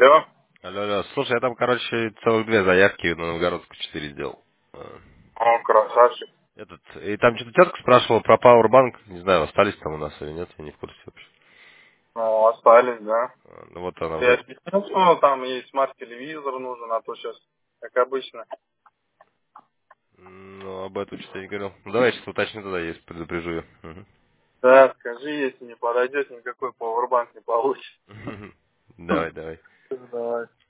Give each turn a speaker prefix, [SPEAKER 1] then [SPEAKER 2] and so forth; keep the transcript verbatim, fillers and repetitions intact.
[SPEAKER 1] Алло.
[SPEAKER 2] Алло, алло. Слушай, я там, короче, целых две заявки на Новгородскую четыре сделал. А,
[SPEAKER 1] О, красавчик.
[SPEAKER 2] Этот, и там что-то тетка спрашивала про Powerbank. Не знаю, остались там у нас или нет, я не в курсе вообще.
[SPEAKER 1] Ну, остались, да.
[SPEAKER 2] А, Ну вот она
[SPEAKER 1] Я
[SPEAKER 2] вроде.
[SPEAKER 1] объяснил, что там есть смарт-телевизор нужен, а то сейчас, как обычно.
[SPEAKER 2] Ну, об этом что-то не говорил. Ну, давай я сейчас уточню тогда, есть, предупрежу ее.
[SPEAKER 1] Да, скажи, если не подойдет, никакой пауэрбанк не получится.
[SPEAKER 2] Давай, давай.
[SPEAKER 1] Давай.